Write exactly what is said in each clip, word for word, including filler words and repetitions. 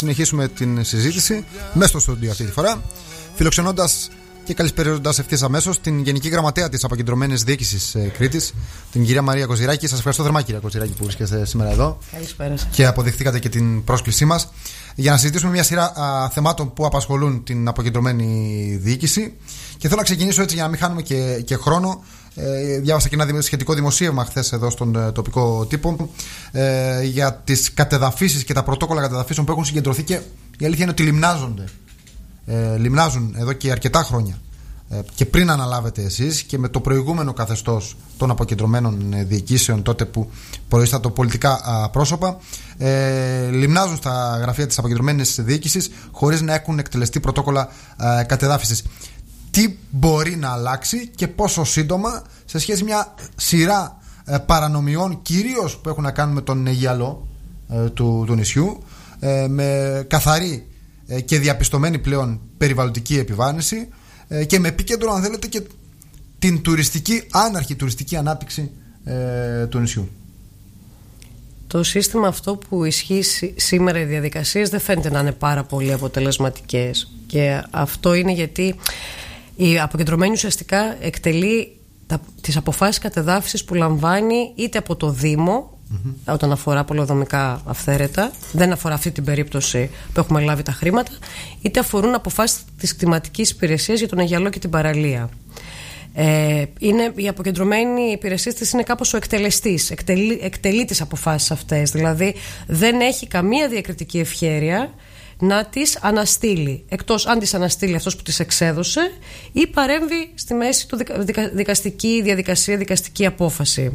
συνεχίσουμε την συζήτηση μέσα στο στούντιο αυτή τη φορά, φιλοξενώντας και καλησπερίζοντας ευθύς αμέσως την Γενική Γραμματέα της Αποκεντρωμένης Διοίκησης Κρήτης, την κυρία Μαρία Κοζηράκη. Σας ευχαριστώ θερμά, κυρία Κοζηράκη, που βρίσκεστε σήμερα εδώ. Καλησπέρα σας. Και αποδεχτήκατε και την πρόσκλησή μας για να συζητήσουμε μια σειρά α, θεμάτων που απασχολούν την Αποκεντρωμένη Διοίκηση. Και θέλω να ξεκινήσω έτσι για να μην χάνουμε και, και χρόνο. Ε, διάβασα και ένα σχετικό δημοσίευμα χθες εδώ στον ε, τοπικό τύπο ε, για τις κατεδαφίσεις και τα πρωτόκολλα κατεδαφίσεων που έχουν συγκεντρωθεί, και η αλήθεια είναι ότι λιμνάζονται. Ε, λιμνάζουν εδώ και αρκετά χρόνια. Ε, και πριν αναλάβετε εσείς και με το προηγούμενο καθεστώς των αποκεντρωμένων ε, διοικήσεων, τότε που προείστατο πολιτικά α, πρόσωπα, ε, λιμνάζουν στα γραφεία της Αποκεντρωμένης Διοίκησης χωρίς να έχουν εκτελεστεί πρωτόκολλα ε, κατεδάφισης. Τι μπορεί να αλλάξει και πόσο σύντομα σε σχέση με μια σειρά ε, παρανομιών, κυρίως που έχουν να κάνουν με τον Αιγιαλό ε, του, του νησιού, ε, με καθαρή ε, και διαπιστωμένη πλέον περιβαλλοντική επιβάρυνση ε, και με επίκεντρο, αν θέλετε, και την τουριστική, άναρχη τουριστική ανάπτυξη ε, του νησιού. Το σύστημα αυτό που ισχύει σήμερα, οι διαδικασίες δεν φαίνεται να είναι πάρα πολύ αποτελεσματικές, και αυτό είναι γιατί η αποκεντρωμένη ουσιαστικά εκτελεί τα, τις αποφάσεις κατεδάφισης που λαμβάνει είτε από το Δήμο, mm-hmm. όταν αφορά πολεοδομικά αυθαίρετα, δεν αφορά αυτή την περίπτωση που έχουμε λάβει τα χρήματα, είτε αφορούν αποφάσεις της κτηματικής υπηρεσίας για τον Αιγιαλό και την παραλία. Ε, είναι, η αποκεντρωμένη υπηρεσία της είναι κάπως ο εκτελεστής, εκτελεί, εκτελεί τις αποφάσεις αυτές, δηλαδή δεν έχει καμία διακριτική ευχέρεια να τις αναστείλει, εκτός αν τις αναστείλει αυτός που τις εξέδωσε ή παρέμβει στη μέση του δικα, δικα, δικαστική διαδικασία, δικαστική απόφαση.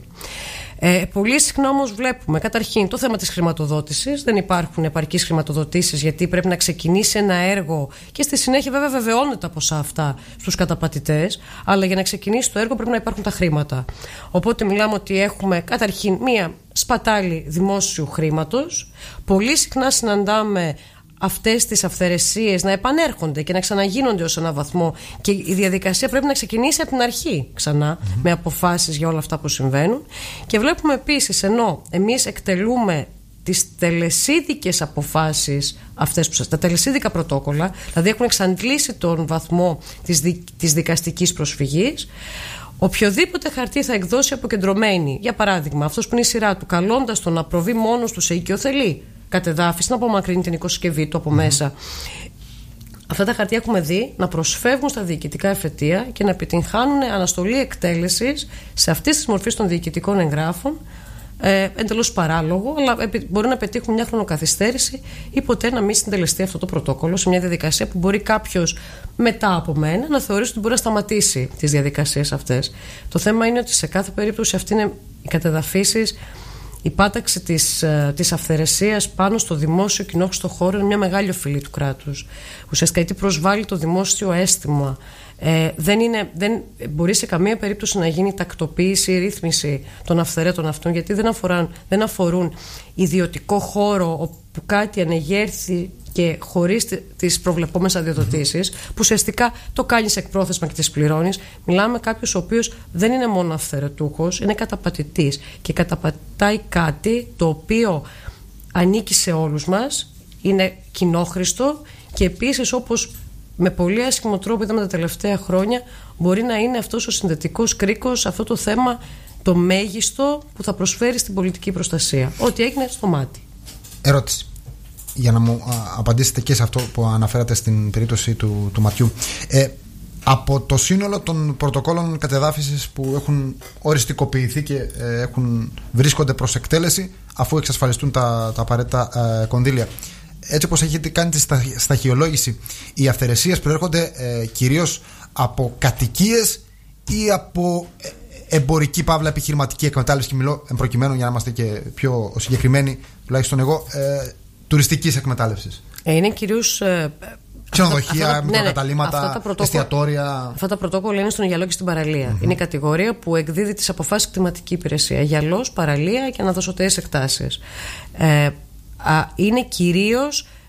Ε, πολύ συχνά όμως βλέπουμε καταρχήν το θέμα της χρηματοδότησης. Δεν υπάρχουν επαρκείς χρηματοδοτήσεις, γιατί πρέπει να ξεκινήσει ένα έργο και στη συνέχεια βέβαια βεβαιώνεται τα ποσά αυτά στους καταπατητές, αλλά για να ξεκινήσει το έργο πρέπει να υπάρχουν τα χρήματα. Οπότε μιλάμε ότι έχουμε καταρχήν μία σπατάλη δημόσιου χρήματος. Πολύ συχνά συναντάμε αυτές τις αυθαιρεσίες να επανέρχονται και να ξαναγίνονται ως έναν βαθμό, και η διαδικασία πρέπει να ξεκινήσει από την αρχή ξανά, mm-hmm. με αποφάσεις για όλα αυτά που συμβαίνουν. Και βλέπουμε επίσης, ενώ εμείς εκτελούμε τις τελεσίδικες αποφάσεις αυτές που σας, τα τελεσίδικα πρωτόκολλα, δηλαδή έχουν εξαντλήσει τον βαθμό της, δι, της δικαστικής προσφυγής, οποιοδήποτε χαρτί θα εκδώσει αποκεντρωμένη, για παράδειγμα αυτός που είναι η σειρά του, καλώντας τον να προβεί μόνος του σε οικειοθελή κατεδάφιση, να απομακρύνει την οικοσκευή του από μέσα. Mm-hmm. Αυτά τα χαρτιά έχουμε δει να προσφεύγουν στα διοικητικά εφετεία και να επιτυγχάνουν αναστολή εκτέλεσης σε αυτής της μορφής των διοικητικών εγγράφων, ε, εντελώς παράλογο, αλλά μπορεί να πετύχουν μια χρονοκαθυστέρηση ή ποτέ να μην συντελεστεί αυτό το πρωτόκολλο σε μια διαδικασία που μπορεί κάποιος μετά από μένα να θεωρήσει ότι μπορεί να σταματήσει τις διαδικασίες αυτές. Το θέμα είναι ότι σε κάθε περίπτωση αυτή είναι οι κατεδαφίσεις. Η πάταξη της, της αυθαιρεσίας πάνω στο δημόσιο κοινόχρηστο χώρο είναι μια μεγάλη οφειλή του κράτους. Ουσιαστικά γιατί προσβάλλει το δημόσιο αίσθημα. Ε, δεν, είναι, δεν μπορεί σε καμία περίπτωση να γίνει τακτοποίηση ή ρύθμιση των αυθαιρέτων αυτών, γιατί δεν αφορούν, δεν αφορούν ιδιωτικό χώρο όπου κάτι ανεγέρθη και χωρίς τις προβλεπόμενες αδειοδοτήσεις, που ουσιαστικά το κάνεις εκπρόθεσμα και τις πληρώνεις. Μιλάμε με κάποιους ο οποίος δεν είναι μόνο αυθαιρετούχος, είναι καταπατητής και καταπατάει κάτι το οποίο ανήκει σε όλους μας, είναι κοινόχρηστο, και επίσης, όπως με πολύ άσχημο τρόπο είδαμε τα τελευταία χρόνια, μπορεί να είναι αυτός ο συνδετικός κρίκος, αυτό το θέμα το μέγιστο που θα προσφέρει στην πολιτική προστασία. Ό,τι έγινε στο μάτι. Ερώτηση, για να μου α, απαντήσετε και σε αυτό που αναφέρατε στην περίπτωση του, του ματιού. Ε, από το σύνολο των πρωτοκόλων κατεδάφισης που έχουν οριστικοποιηθεί και ε, έχουν, βρίσκονται προς εκτέλεση αφού εξασφαλιστούν τα, τα απαραίτητα ε, κονδύλια, έτσι όπως έχετε κάνει τη στα, σταχυολόγηση, οι αυθαιρεσίες προέρχονται ε, κυρίως από κατοικίες ή από ε, εμπορική παύλα επιχειρηματική εκμετάλλευση, και μιλώ προκειμένου για να είμαστε και πιο συγκεκριμένοι, τουλάχιστον εγώ, ε, τουριστικής εκμετάλλευσης? Ε, είναι κυρίως ε, ξενοδοχεία, μικροκαταλήμματα, ναι, ναι, εστιατόρια. Αυτά τα πρωτόκολλα είναι στον Αιγιαλό και στην παραλία. Mm-hmm. Είναι η κατηγορία που εκδίδει τις αποφάσεις κτηματική υπηρεσία. Αιγιαλός, παραλία και αναδοσωτές εκτάσεις. Ε, α, είναι κυρίως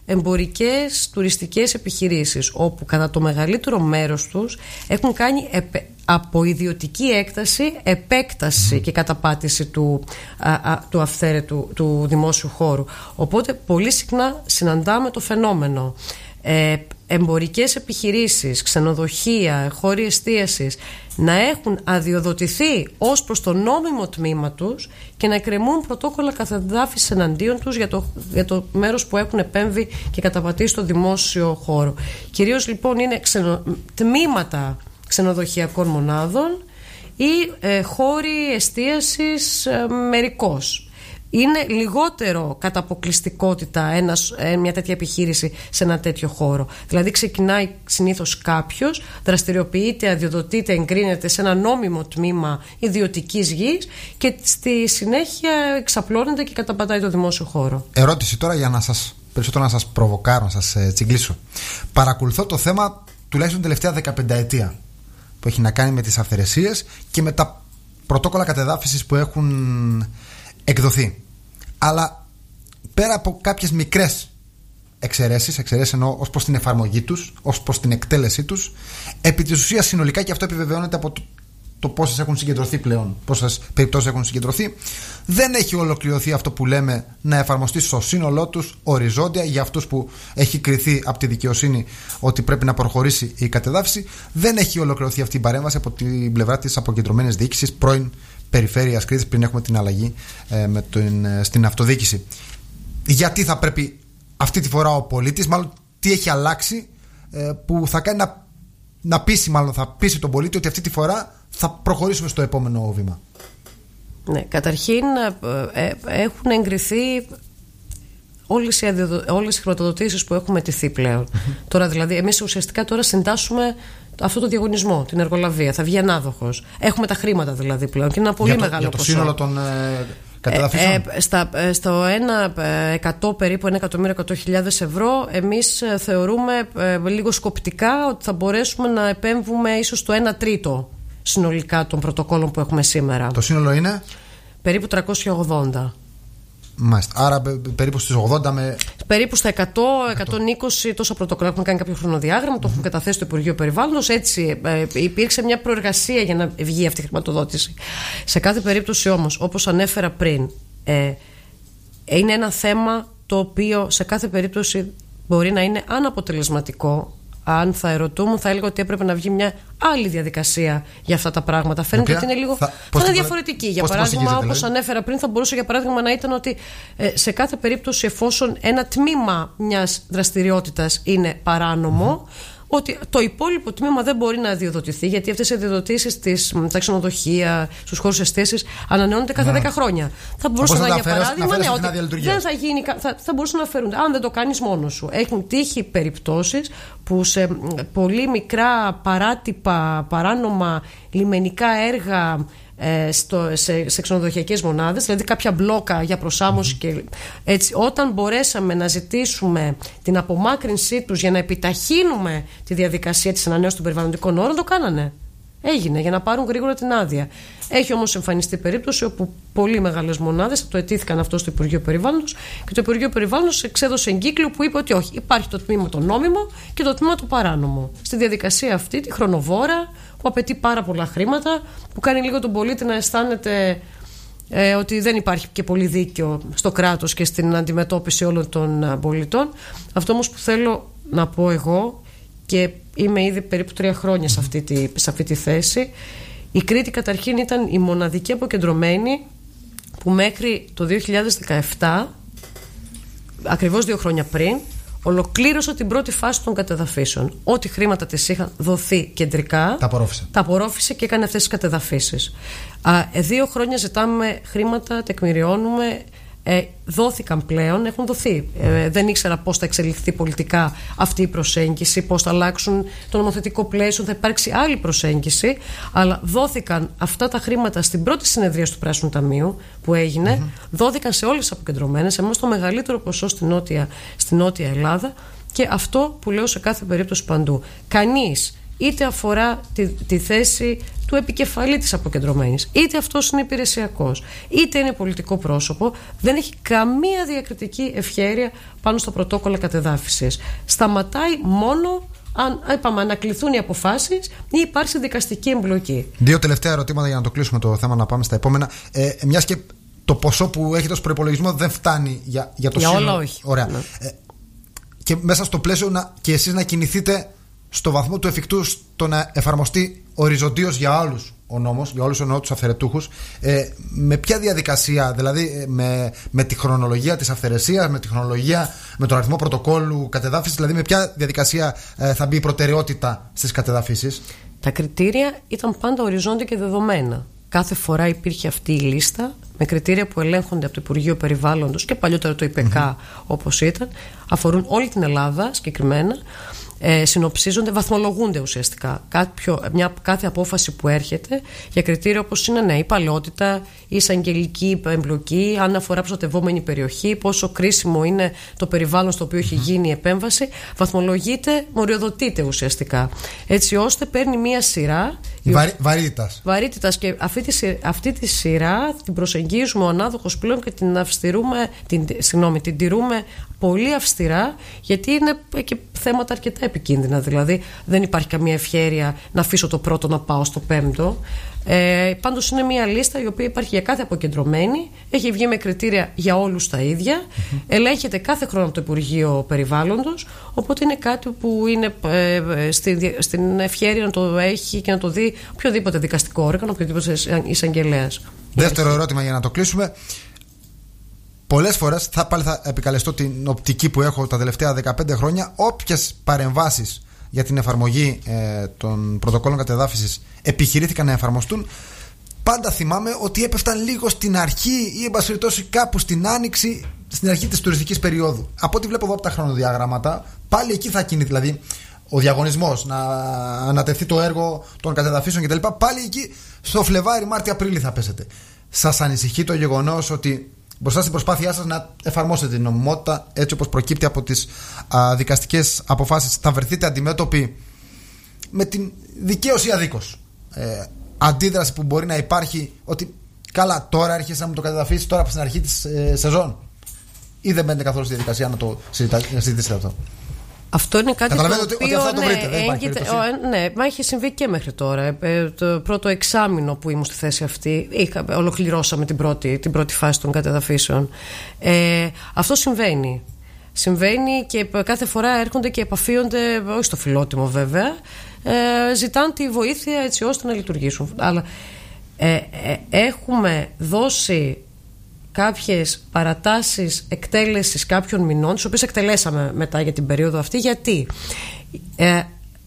εμπορικές τουριστικές επιχειρήσεις, όπου κατά το μεγαλύτερο μέρος τους έχουν κάνει επε, από ιδιωτική έκταση επέκταση και καταπάτηση του, α, α, του αυθαίρετου του δημόσιου χώρου. Οπότε πολύ συχνά συναντάμε το φαινόμενο ε, εμπορικές επιχειρήσεις, ξενοδοχεία, χώροι εστίασης να έχουν αδειοδοτηθεί ως προς το νόμιμο τμήμα τους και να εκκρεμούν πρωτόκολλα καθεδάφισης εναντίον τους για το, για το μέρος που έχουν επέμβει και καταπατήσει στο δημόσιο χώρο. Κυρίως λοιπόν είναι ξενο, τμήματα ξενοδοχειακών μονάδων ή ε, χώροι εστίασης ε, μερικώς. Είναι λιγότερο κατά αποκλειστικότητα ένας, μια τέτοια επιχείρηση σε ένα τέτοιο χώρο. Δηλαδή ξεκινάει συνήθως κάποιος, δραστηριοποιείται, αδειοδοτείται, εγκρίνεται σε ένα νόμιμο τμήμα ιδιωτικής γης και στη συνέχεια εξαπλώνεται και καταπατάει το δημόσιο χώρο. Ερώτηση τώρα για να σας, περισσότερο να σας προβοκάρω, να σας ε, τσιγκλίσω. Παρακολουθώ το θέμα τουλάχιστον τελευταία δεκαπενταετία που έχει να κάνει με τις αυθαιρεσίες και με τα πρωτόκολλα κατεδάφισης που έχουν εκδοθεί. Αλλά πέρα από κάποιες μικρές εξαιρέσεις, εξαιρέσεις εννοώ ως προς την εφαρμογή τους, ως προς την εκτέλεσή τους, επί της ουσίας συνολικά, και αυτό επιβεβαιώνεται από το, το πόσες έχουν συγκεντρωθεί πλέον, πόσες περιπτώσεις έχουν συγκεντρωθεί, δεν έχει ολοκληρωθεί αυτό που λέμε να εφαρμοστεί στο σύνολό τους οριζόντια για αυτούς που έχει κριθεί από τη δικαιοσύνη ότι πρέπει να προχωρήσει η κατεδάφιση. Δεν έχει ολοκληρωθεί αυτή η παρέμβαση από την πλευρά της αποκεντρωμένης διοίκησης, πρώην Περιφέρειας Κρήτης, πριν έχουμε την αλλαγή ε, με την, ε, στην αυτοδιοίκηση. Γιατί θα πρέπει αυτή τη φορά ο πολίτης, μάλλον τι έχει αλλάξει ε, που θα κάνει να, να πείσει, μάλλον θα πείσει τον πολίτη ότι αυτή τη φορά θα προχωρήσουμε στο επόμενο βήμα? Ναι, καταρχήν ε, ε, έχουν εγκριθεί όλες οι, αδειοδο... όλες οι χρηματοδοτήσεις που έχουμε τηθεί πλέον. Mm-hmm. Τώρα δηλαδή εμείς ουσιαστικά τώρα συντάσσουμε αυτό το διαγωνισμό, την εργολαβία. Θα βγει ανάδοχος. Έχουμε τα χρήματα δηλαδή πλέον και είναι ένα πολύ για το, μεγάλο για το ποσό. σύνολο των ε, κατεδαφίσεων. Ε, ε, στα, ε, στο ένα εκατό περίπου, ένα εκατομμύριο εκατό χιλιάδες ευρώ, εμείς ε, θεωρούμε ε, λίγο σκοπτικά ότι θα μπορέσουμε να επέμβουμε ίσως το ένα τρίτο συνολικά των πρωτοκόλων που έχουμε σήμερα. Το σύνολο είναι περίπου τριακόσια ογδόντα. Μάλιστα. Άρα περίπου στις ογδόντα με. Περίπου στα εκατό με εκατόν είκοσι τόσα πρωτοκόλλα. Έχουμε κάνει κάποιο χρονοδιάγραμμα, mm-hmm. το έχουμε καταθέσει στο Υπουργείο Περιβάλλοντος. Έτσι ε, υπήρξε μια προεργασία για να βγει αυτή η χρηματοδότηση. Σε κάθε περίπτωση όμως, όπως ανέφερα πριν, ε, είναι ένα θέμα το οποίο σε κάθε περίπτωση μπορεί να είναι αναποτελεσματικό. Αν θα ερωτούμουν, θα έλεγα ότι έπρεπε να βγει μια άλλη διαδικασία για αυτά τα πράγματα. Φαίνεται ότι είναι λίγο θα, θα είναι διαφορετική. Για παράδειγμα, όπως δηλαδή? ανέφερα πριν, θα μπορούσε για παράδειγμα να ήταν ότι ε, σε κάθε περίπτωση, εφόσον ένα τμήμα μιας δραστηριότητας είναι παράνομο, mm-hmm. ότι το υπόλοιπο τμήμα δεν μπορεί να αδειοδοτηθεί, γιατί αυτές οι αδειοδοτήσεις στα ξενοδοχεία, στους χώρους εστίασης ανανεώνονται κάθε δέκα χρόνια. Θα μπορούσε να, για παράδειγμα, ναι, ότι δεν θα γίνει, θα, θα μπορούσαν να αφαιρούνται. Αν δεν το κάνεις μόνος σου. Έχουν τύχει περιπτώσεις που σε πολύ μικρά παράτυπα, παράνομα λιμενικά έργα ε, στο, σε, σε ξενοδοχειακές μονάδες, δηλαδή κάποια μπλόκα για προσάμωση mm-hmm. και έτσι, όταν μπορέσαμε να ζητήσουμε την απομάκρυνσή τους για να επιταχύνουμε τη διαδικασία της ανανέωσης των περιβαλλοντικών όρων, το κάνανε. Έγινε για να πάρουν γρήγορα την άδεια. Έχει όμως εμφανιστεί περίπτωση όπου πολύ μεγάλες μονάδες το αιτήθηκαν αυτό στο Υπουργείο Περιβάλλοντος και το Υπουργείο Περιβάλλοντος εξέδωσε εγκύκλιο που είπε ότι όχι, υπάρχει το τμήμα το νόμιμο και το τμήμα το παράνομο. Στη διαδικασία αυτή, τη χρονοβόρα, που απαιτεί πάρα πολλά χρήματα, που κάνει λίγο τον πολίτη να αισθάνεται ε, ότι δεν υπάρχει και πολύ δίκαιο στο κράτος και στην αντιμετώπιση όλων των πολιτών. Αυτό όμως που θέλω να πω εγώ, και είμαι ήδη περίπου τρία χρόνια σε αυτή τη, σε αυτή τη θέση, η Κρήτη καταρχήν ήταν η μοναδική αποκεντρωμένη που μέχρι το δύο χιλιάδες δεκαεπτά, ακριβώς δύο χρόνια πριν, ολοκλήρωσε την πρώτη φάση των κατεδαφίσεων. Ό,τι χρήματα της είχαν δοθεί κεντρικά, τα απορρόφησε. τα απορρόφησε και έκανε αυτές τις κατεδαφίσεις. Α, δύο χρόνια ζητάμε χρήματα, τεκμηριώνουμε. Ε, δόθηκαν πλέον, έχουν δοθεί. Ε, δεν ήξερα πώς θα εξελιχθεί πολιτικά αυτή η προσέγγιση, πώς θα αλλάξουν το νομοθετικό πλαίσιο, θα υπάρξει άλλη προσέγγιση. Αλλά δόθηκαν αυτά τα χρήματα στην πρώτη συνεδρία του Πράσινου Ταμείου που έγινε, mm-hmm. δόθηκαν σε όλες τις αποκεντρωμένες, εμάς το μεγαλύτερο ποσό στην νότια, στη νότια Ελλάδα, και αυτό που λέω σε κάθε περίπτωση παντού. Κανείς είτε αφορά τη, τη θέση του επικεφαλή της αποκεντρωμένης, είτε αυτός είναι υπηρεσιακός, είτε είναι πολιτικό πρόσωπο, δεν έχει καμία διακριτική ευχέρεια πάνω στα πρωτόκολλα κατεδάφισης. Σταματάει μόνο αν είπαμε, ανακληθούν οι αποφάσεις ή υπάρξει δικαστική εμπλοκή. Δύο τελευταία ερωτήματα για να το κλείσουμε το θέμα, να πάμε στα επόμενα. Ε, μιας και το ποσό που έχετε ως προϋπολογισμό δεν φτάνει για, για το για σύνολο. όλα όχι. Ωραία. Ναι. Ε, και μέσα στο πλαίσιο να, και εσείς να κινηθείτε στο βαθμό του εφικτού στο να εφαρμοστεί οριζοντίως για όλους ο νόμος, για όλους τους αυθαιρετούχους, ε, με ποια διαδικασία, δηλαδή με, με τη χρονολογία της αυθαιρεσίας, με τη χρονολογία, με τον αριθμό πρωτοκόλλου κατεδάφισης, δηλαδή με ποια διαδικασία ε, θα μπει η προτεραιότητα στις κατεδαφίσεις? Τα κριτήρια ήταν πάντα οριζόντια και δεδομένα. Κάθε φορά υπήρχε αυτή η λίστα με κριτήρια που ελέγχονται από το Υπουργείο Περιβάλλοντος και παλιότερα το ΙΠΕΚΑ, mm-hmm. όπως ήταν, αφορούν όλη την Ελλάδα συγκεκριμένα. Ε, συνοψίζονται, βαθμολογούνται ουσιαστικά Κάποιο, μια, κάθε απόφαση που έρχεται για κριτήρια όπως είναι ναι, η παλαιότητα, η εισαγγελική εμπλοκή, αν αφορά προστατευόμενη περιοχή, πόσο κρίσιμο είναι το περιβάλλον στο οποίο έχει γίνει η επέμβαση, βαθμολογείται, μοριοδοτείται ουσιαστικά, έτσι ώστε παίρνει μια σειρά Βαρύ, βαρύτητας. Βαρύτητας και αυτή τη, αυτή τη σειρά την προσεγγίζουμε ο ανάδοχος πλέον και την αυστηρούμε, την, συγγνώμη, την τηρούμε πολύ αυστηρά, γιατί είναι και θέματα αρκετά επικίνδυνα. Δηλαδή δεν υπάρχει καμία ευχέρεια να αφήσω το πρώτο να πάω στο πέμπτο. Ε, πάντως είναι μια λίστα η οποία υπάρχει για κάθε αποκεντρωμένη, έχει βγει με κριτήρια για όλους τα ίδια, mm-hmm. ελέγχεται κάθε χρόνο από το Υπουργείο Περιβάλλοντος, οπότε είναι κάτι που είναι ε, στη, στην ευχέρεια να το έχει και να το δει οποιοδήποτε δικαστικό όργανο, οποιοδήποτε εισαγγελέας. Δεύτερο ερώτημα για να το κλείσουμε. Πολλές φορές, θα, πάλι θα επικαλεστώ την οπτική που έχω τα τελευταία δεκαπέντε χρόνια, όποιες παρεμβάσεις για την εφαρμογή ε, των πρωτοκόλλων κατεδάφισης επιχειρήθηκαν να εφαρμοστούν, πάντα θυμάμαι ότι έπεφταν λίγο στην αρχή ή εν πάση περιπτώσει κάπου στην άνοιξη, στην αρχή της τουριστικής περίοδου. Από ό,τι βλέπω εδώ από τα χρονοδιάγραμματα, πάλι εκεί θα κινηθεί, δηλαδή ο διαγωνισμός να ανατεθεί το έργο των κατεδαφίσεων κτλ. Πάλι εκεί στο Φλεβάρι, Μάρτιο, Απρίλιο θα πέσετε. Σας ανησυχεί το γεγονός ότι μπροστά στην προσπάθειά σας να εφαρμόσετε την νομιμότητα έτσι όπως προκύπτει από τις α, δικαστικές αποφάσεις, θα βρεθείτε αντιμέτωποι με την δικαίως ή αδίκως ε, αντίδραση που μπορεί να υπάρχει, ότι καλά, τώρα έρχεσαι να μου το κατεδαφίσεις τώρα από την αρχή της ε, σεζόν, ή δεν μπαίνετε καθόλου στη διαδικασία να το συζητήσετε αυτό? Αυτό είναι κάτι το οποίο ότι, ότι αυτό το βρείτε, ναι, έγκυται, ο, ναι, μα έχει συμβεί και μέχρι τώρα. Ε, το πρώτο εξάμηνο που ήμουν στη θέση αυτή, είχα, ολοκληρώσαμε την πρώτη, την πρώτη φάση των κατεδαφίσεων. Ε, αυτό συμβαίνει. Συμβαίνει και κάθε φορά έρχονται και επαφίονται, όχι στο φιλότιμο βέβαια, ε, ζητάνε τη βοήθεια έτσι ώστε να λειτουργήσουν. Αλλά ε, ε, έχουμε δώσει κάποιες παρατάσεις εκτέλεσης κάποιων μηνών, τις οποίες εκτελέσαμε μετά για την περίοδο αυτή. Γιατί ε,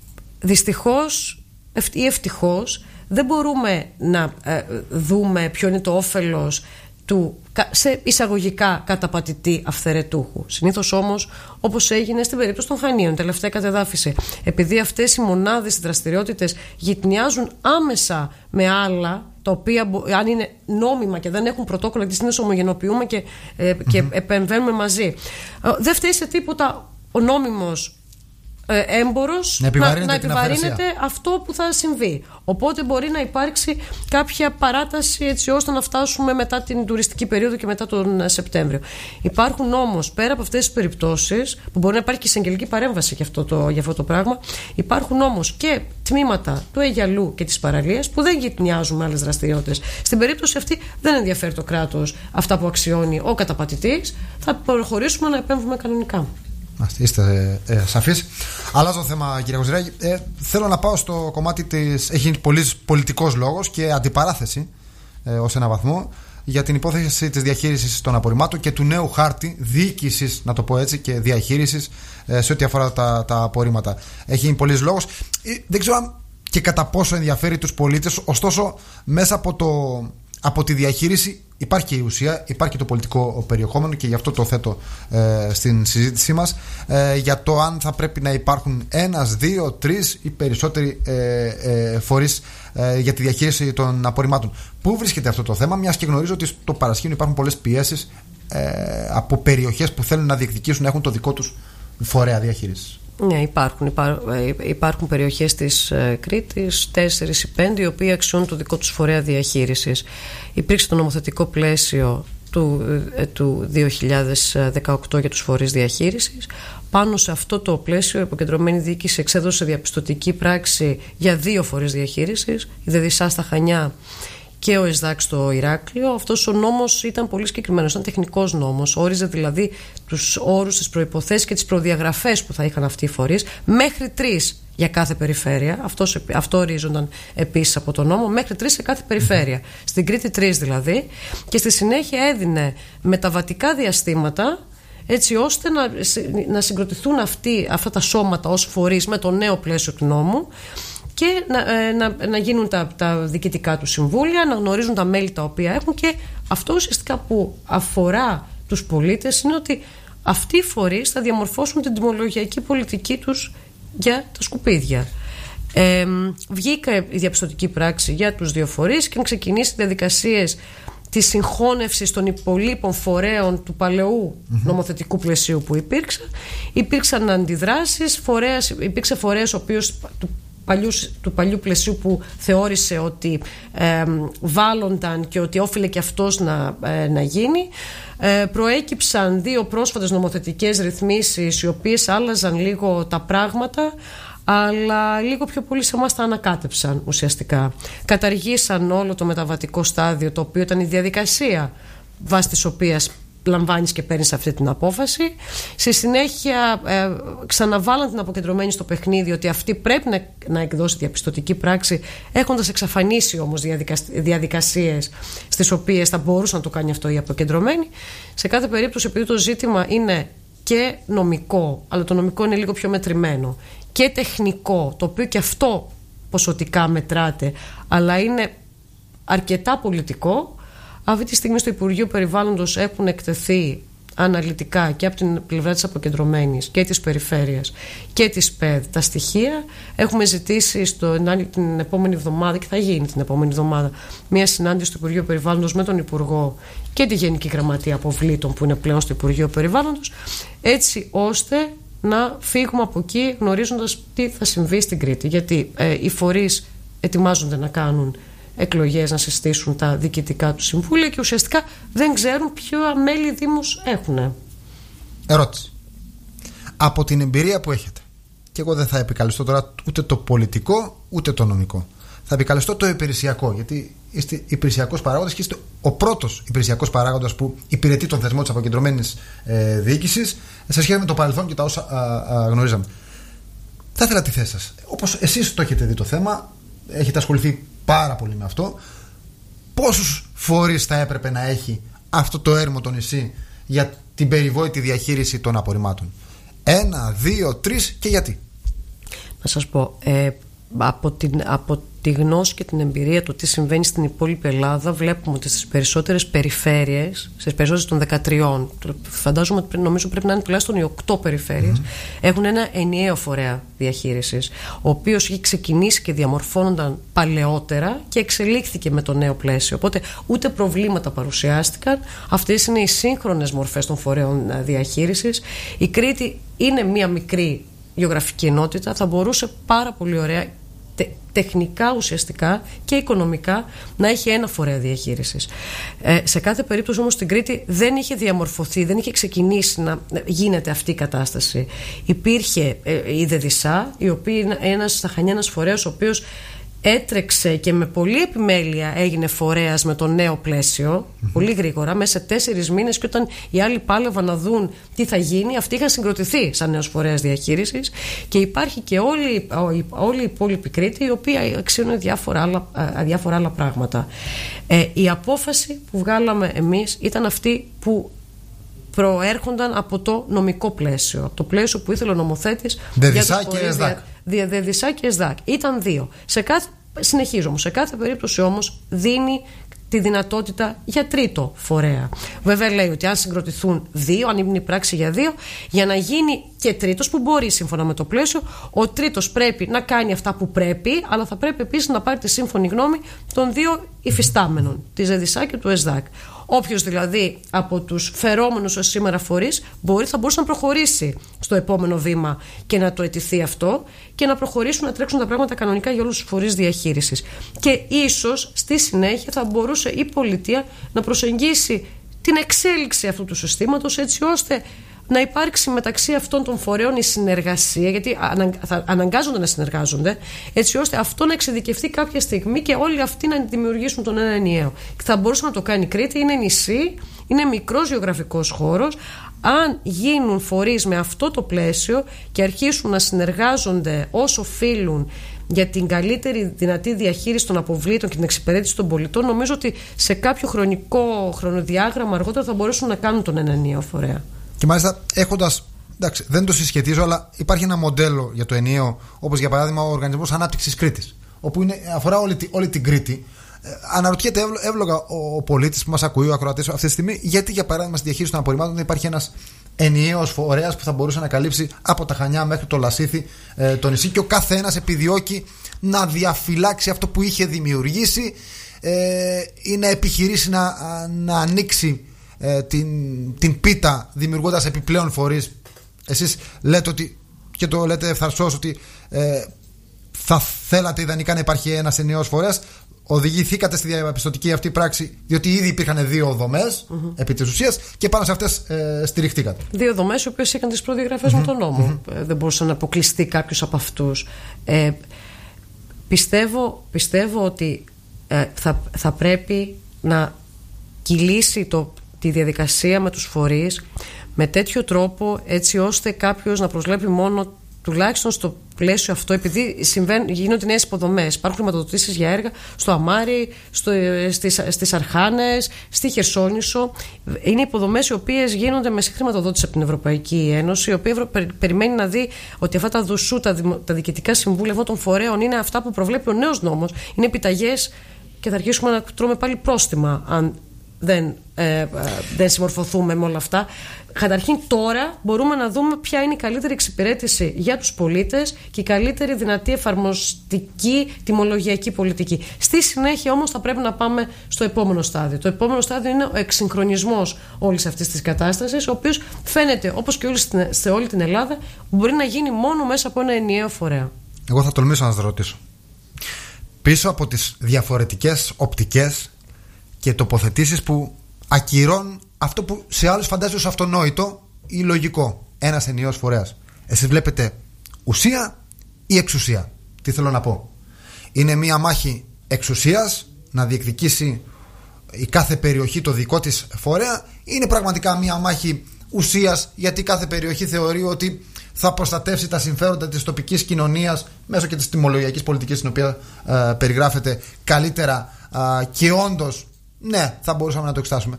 δυστυχώς ή ευτυχώς δεν μπορούμε να ε, δούμε ποιο είναι το όφελος του σε εισαγωγικά καταπατητή αυθαιρετούχου. Συνήθως όμως, όπως έγινε στην περίπτωση των Χανίων, τελευταία κατεδάφιση, επειδή αυτές οι μονάδες, οι δραστηριότητες γυτνιάζουν άμεσα με άλλα, τα οποία αν είναι νόμιμα και δεν έχουν πρωτόκολλα, τις συνήθως ομογενοποιούμε και, ε, και mm-hmm. επεμβαίνουμε μαζί. Ε, δεν φταίει σε τίποτα ο νόμιμος ε, έμπορος να επιβαρύνεται, να, να επιβαρύνεται αυτό που θα συμβεί. Οπότε μπορεί να υπάρξει κάποια παράταση έτσι ώστε να φτάσουμε μετά την τουριστική περίοδο και μετά τον Σεπτέμβριο. Υπάρχουν όμως, πέρα από αυτές τις περιπτώσεις, που μπορεί να υπάρχει και εισαγγελική παρέμβαση για αυτό το, για αυτό το πράγμα, υπάρχουν όμως και τμήματα του Αιγιαλού και της παραλίας που δεν γυτνιάζουν με άλλες δραστηριότητες. Στην περίπτωση αυτή δεν ενδιαφέρει το κράτος αυτά που αξιώνει ο καταπατητής, θα προχωρήσουμε να επέμβουμε κανονικά. Είστε ε, ε, σαφείς. Αλλάζω θέμα, κύριε Κοζηράκη. Ε, θέλω να πάω στο κομμάτι της. Έχει πολλής πολιτικός λόγος και αντιπαράθεση ε, ως ένα βαθμό για την υπόθεση της διαχείρισης των απορριμμάτων και του νέου χάρτη διοίκησης, να το πω έτσι, και διαχείρισης ε, σε ό,τι αφορά τα, τα απορρίμματα. Έχει γίνει πολλής λόγος. Ε, δεν ξέρω αν και κατά πόσο ενδιαφέρει τους πολίτες, ωστόσο, μέσα από, το, από τη διαχείριση υπάρχει και η ουσία, υπάρχει και το πολιτικό περιεχόμενο και γι' αυτό το θέτω ε, στην συζήτησή μας ε, για το αν θα πρέπει να υπάρχουν ένας, δύο, τρεις ή περισσότεροι ε, ε, φορείς ε, για τη διαχείριση των απορριμμάτων. Πού βρίσκεται αυτό το θέμα, μιας και γνωρίζω ότι στο παρασκήνιο υπάρχουν πολλές πιέσεις ε, από περιοχές που θέλουν να διεκδικήσουν να έχουν το δικό τους φορέα διαχείρισης? Ναι, υπάρχουν, υπάρχουν περιοχές της Κρήτης, τέσσερις ή πέντε, οι οποίοι αξιώνουν το δικό τους φορέα διαχείρισης. Υπήρξε το νομοθετικό πλαίσιο του, του δύο χιλιάδες δεκαοκτώ για τους φορείς διαχείρισης. Πάνω σε αυτό το πλαίσιο η αποκεντρωμένη διοίκηση εξέδωσε διαπιστωτική πράξη για δύο φορείς διαχείρισης, η ΔΕΔΙΣΑ στα Χανιά και ο ΕΣΔΑΚ στο Ηράκλειο. Αυτός ο νόμος ήταν πολύ συγκεκριμένος, ήταν τεχνικός νόμος. Όριζε δηλαδή τους όρους, τις προϋποθέσεις και τις προδιαγραφές που θα είχαν αυτοί οι φορείς, μέχρι τρεις για κάθε περιφέρεια. Αυτός, αυτό ορίζονταν επίσης από τον νόμο, μέχρι τρεις σε κάθε περιφέρεια. Στην Κρήτη τρεις δηλαδή. Και στη συνέχεια έδινε μεταβατικά διαστήματα, έτσι ώστε να, να συγκροτηθούν αυτοί, αυτά τα σώματα ως φορείς με το νέο πλαίσιο του νόμου και να, να, να γίνουν τα, τα διοικητικά του συμβούλια, να γνωρίζουν τα μέλη τα οποία έχουν. Και αυτό ουσιαστικά που αφορά τους πολίτες είναι ότι αυτοί οι φορείς θα διαμορφώσουν την τιμολογιακή πολιτική τους για τα σκουπίδια. Ε, βγήκα η διαπιστωτική πράξη για τους δύο φορείς και να ξεκινήσει διαδικασίες της συγχώνευσης των υπολείπων φορέων του παλαιού mm-hmm. νομοθετικού πλαισίου που υπήρξαν. Υπήρξαν αντιδράσεις, φορέας, υπήρξε φορέας ο οποίος του παλιού, του παλιού πλαισίου που θεώρησε ότι ε, βάλλονταν και ότι όφιλε και αυτός να, ε, να γίνει. Ε, προέκυψαν δύο πρόσφατες νομοθετικές ρυθμίσεις οι οποίες άλλαζαν λίγο τα πράγματα, αλλά λίγο πιο πολύ σε εμάς τα ανακάτεψαν ουσιαστικά. Καταργήσαν όλο το μεταβατικό στάδιο, το οποίο ήταν η διαδικασία βάσει της οποίας λαμβάνεις και παίρνεις αυτή την απόφαση. Στη συνέχεια ε, ξαναβάλαν την αποκεντρωμένη στο παιχνίδι ότι αυτή πρέπει να, να εκδώσει διαπιστωτική πράξη, έχοντας εξαφανίσει όμως διαδικασ... διαδικασίες στις οποίες θα μπορούσε να το κάνει αυτό η αποκεντρωμένη. Σε κάθε περίπτωση, επειδή το ζήτημα είναι και νομικό, αλλά το νομικό είναι λίγο πιο μετρημένο, και τεχνικό, το οποίο και αυτό ποσοτικά μετράται, αλλά είναι αρκετά πολιτικό, αυτή τη στιγμή στο Υπουργείο Περιβάλλοντος έχουν εκτεθεί αναλυτικά και από την πλευρά της αποκεντρωμένης και της περιφέρειας και της ΠΕΔ τα στοιχεία. Έχουμε ζητήσει στο, την επόμενη εβδομάδα, και θα γίνει την επόμενη εβδομάδα, μια συνάντηση του Υπουργείου Περιβάλλοντος με τον Υπουργό και τη Γενική Γραμματεία Αποβλήτων που είναι πλέον στο Υπουργείο Περιβάλλοντος, έτσι ώστε να φύγουμε από εκεί γνωρίζοντας τι θα συμβεί στην Κρήτη. Γιατί ε, οι φορείς ετοιμάζονται να κάνουν εκλογές, να συστήσουν τα διοικητικά του συμβούλια και ουσιαστικά δεν ξέρουν ποιο μέλη δήμους έχουν. Ερώτηση. Από την εμπειρία που έχετε, και εγώ δεν θα επικαλεστώ τώρα ούτε το πολιτικό ούτε το νομικό, θα επικαλεστώ το υπηρεσιακό, γιατί είστε υπηρεσιακός παράγοντας και είστε ο πρώτος υπηρεσιακός παράγοντας που υπηρετεί τον θεσμό της αποκεντρωμένης ε, διοίκησης σε σχέση με το παρελθόν και τα όσα α, α, γνωρίζαμε. Θα ήθελα τη θέση σας. Όπως εσείς το έχετε δει το θέμα, έχετε ασχοληθεί πάρα πολύ με αυτό, πόσους φορείς θα έπρεπε να έχει αυτό το έρημο το νησί για την περιβόητη διαχείριση των απορριμμάτων? Ένα, δύο, τρεις, και γιατί? Να σας πω, ε, από, την, από τη γνώση και την εμπειρία του τι συμβαίνει στην υπόλοιπη Ελλάδα, βλέπουμε ότι στις περισσότερες περιφέρειες, στις περισσότερες των δεκατριών, φαντάζομαι ότι νομίζω πρέπει να είναι τουλάχιστον οι οκτώ περιφέρειες, mm-hmm. έχουν ένα ενιαίο φορέα διαχείρισης, ο οποίος έχει ξεκινήσει και διαμορφώνονταν παλαιότερα και εξελίχθηκε με το νέο πλαίσιο. Οπότε ούτε προβλήματα παρουσιάστηκαν. Αυτές είναι οι σύγχρονες μορφές των φορέων διαχείρισης. Η Κρήτη είναι μια μικρή γεωγραφική ενότητα, θα μπορούσε πάρα πολύ ωραία τεχνικά ουσιαστικά και οικονομικά να έχει ένα φορέα διαχείρισης. Ε, σε κάθε περίπτωση όμως στην Κρήτη δεν είχε διαμορφωθεί, δεν είχε ξεκινήσει να γίνεται αυτή η κατάσταση. Υπήρχε ε, η ΔΕΔΙΣΑ, η οποία είναι ένας στα Χανιά, ένας φορέας ο οποίος έτρεξε και με πολλή επιμέλεια έγινε φορέας με το νέο πλαίσιο, mm-hmm. πολύ γρήγορα, μέσα σε τέσσερις μήνες, και όταν οι άλλοι πάλευαν να δουν τι θα γίνει, αυτοί είχαν συγκροτηθεί σαν νέος φορέας διαχείρισης, και υπάρχει και όλη, όλη η υπόλοιπη Κρήτη, η οποία αξιώνει διάφορα άλλα, διάφορα άλλα πράγματα. Ε, η απόφαση που βγάλαμε εμείς ήταν αυτή που προέρχονταν από το νομικό πλαίσιο, από το πλαίσιο που ήθελε ο νομοθέτης. ΔΕΔΙΣΑ και ΕΣΔΑΚ. ΔΕΔΙΣΑ και ΕΣΔΑΚ. Ήταν δύο. Σε κάθε, συνεχίζω όμως. Σε κάθε περίπτωση όμως δίνει τη δυνατότητα για τρίτο φορέα. Βέβαια λέει ότι αν συγκροτηθούν δύο, αν είναι η πράξη για δύο, για να γίνει και τρίτος, που μπορεί σύμφωνα με το πλαίσιο, ο τρίτος πρέπει να κάνει αυτά που πρέπει, αλλά θα πρέπει επίσης να πάρει τη σύμφωνη γνώμη των δύο υφιστάμενων, της ΔΕΔΙΣΑ και του ΕΣΔΑΚ. Όποιος δηλαδή από τους φερόμενους ως σήμερα φορείς μπορεί, θα μπορούσε να προχωρήσει στο επόμενο βήμα και να το αιτηθεί αυτό και να προχωρήσουν να τρέξουν τα πράγματα κανονικά για όλους τους φορείς διαχείρισης. Και ίσως στη συνέχεια θα μπορούσε η πολιτεία να προσεγγίσει την εξέλιξη αυτού του συστήματος έτσι ώστε να υπάρξει μεταξύ αυτών των φορέων η συνεργασία, γιατί θα αναγκάζονται να συνεργάζονται, έτσι ώστε αυτό να εξειδικευτεί κάποια στιγμή και όλοι αυτοί να δημιουργήσουν τον ένα ενιαίο. Θα μπορούσε να το κάνει η Κρήτη, είναι νησί, είναι μικρός γεωγραφικός χώρος. Αν γίνουν φορείς με αυτό το πλαίσιο και αρχίσουν να συνεργάζονται όσο οφείλουν για την καλύτερη δυνατή διαχείριση των αποβλήτων και την εξυπηρέτηση των πολιτών, νομίζω ότι σε κάποιο χρονικό χρονοδιάγραμμα αργότερα θα μπορέσουν να κάνουν τον ένα ενιαίο φορέα. Και μάλιστα έχοντας, εντάξει, δεν το συσχετίζω, αλλά υπάρχει ένα μοντέλο για το ενιαίο, όπως για παράδειγμα ο Οργανισμός Ανάπτυξης Κρήτης, όπου είναι, αφορά όλη, όλη την Κρήτη. Ε, αναρωτιέται εύλογα ο, ο πολίτης που μας ακούει, ο ακροατής αυτή τη στιγμή, γιατί για παράδειγμα στη διαχείριση των απορριμμάτων δεν υπάρχει ένας ενιαίος φορέας που θα μπορούσε να καλύψει από τα Χανιά μέχρι το Λασίθι ε, το νησί, και ο κάθε ένας επιδιώκει να διαφυλάξει αυτό που είχε δημιουργήσει ε, ή να επιχειρήσει να, να ανοίξει ε, την, την πίτα δημιουργώντας επιπλέον φορείς. Εσείς λέτε ότι, και το λέτε ευθαρσώς, ότι ε, θα θέλατε ιδανικά να υπάρχει ένας ενιαίος φορέας. Οδηγηθήκατε στη διαπιστωτική αυτή πράξη διότι ήδη υπήρχαν δύο δομές mm-hmm. επί της ουσίας και πάνω σε αυτές ε, στηριχτήκατε. Δύο δομές οι οποίες είχαν τις προδιαγραφές mm-hmm. με τον νόμο. Mm-hmm. Ε, δεν μπορούσε να αποκλειστεί κάποιος από αυτούς. Ε, πιστεύω, πιστεύω ότι ε, θα, θα πρέπει να κυλήσει το, τη διαδικασία με τους φορείς με τέτοιο τρόπο έτσι ώστε κάποιος να προσβλέπει μόνο, τουλάχιστον στο πλαίσιο αυτό, επειδή γίνονται νέες υποδομές, υπάρχουν χρηματοδοτήσεις για έργα στο Αμάρι, στο, στις, στις Αρχάνες, στη Χερσόνησο. Είναι υποδομές οι οποίες γίνονται με χρηματοδότηση από την Ευρωπαϊκή Ένωση, η οποία Ευρω... περιμένει να δει ότι αυτά τα δουσού, τα, δημο... τα διοικητικά συμβούλια αυτών των φορέων είναι αυτά που προβλέπει ο νέος νόμος. Είναι επιταγές και θα αρχίσουμε να τρώμε πάλι πρόστιμα αν δεν, ε, δεν συμμορφωθούμε με όλα αυτά. Καταρχήν τώρα μπορούμε να δούμε ποια είναι η καλύτερη εξυπηρέτηση για τους πολίτες και η καλύτερη δυνατή εφαρμοστική τιμολογιακή πολιτική. Στη συνέχεια όμως θα πρέπει να πάμε στο επόμενο στάδιο. Το επόμενο στάδιο είναι ο εξυγχρονισμός όλης αυτής της κατάστασης, ο οποίος φαίνεται, όπως και σε όλη την Ελλάδα, μπορεί να γίνει μόνο μέσα από ένα ενιαίο φορέα. Εγώ θα τολμήσω να σας ρωτήσω. Πίσω από τις διαφορετικές οπτικές και τοποθετήσεις που ακυρώνουν αυτό που σε άλλους φαντάζεται ως αυτονόητο ή λογικό, ένας ενιαίος φορέας, εσείς βλέπετε ουσία ή εξουσία? Τι θέλω να πω? Είναι μία μάχη εξουσίας να διεκδικήσει η κάθε περιοχή το δικό της φορέα, ή είναι πραγματικά μία μάχη ουσίας γιατί κάθε περιοχή θεωρεί ότι θα προστατεύσει τα συμφέροντα της τοπικής κοινωνίας μέσω και της τιμολογιακής πολιτικής στην οποία ε, περιγράφεται καλύτερα ε, και όντως ναι, θα μπορούσαμε να το εξετάσουμε?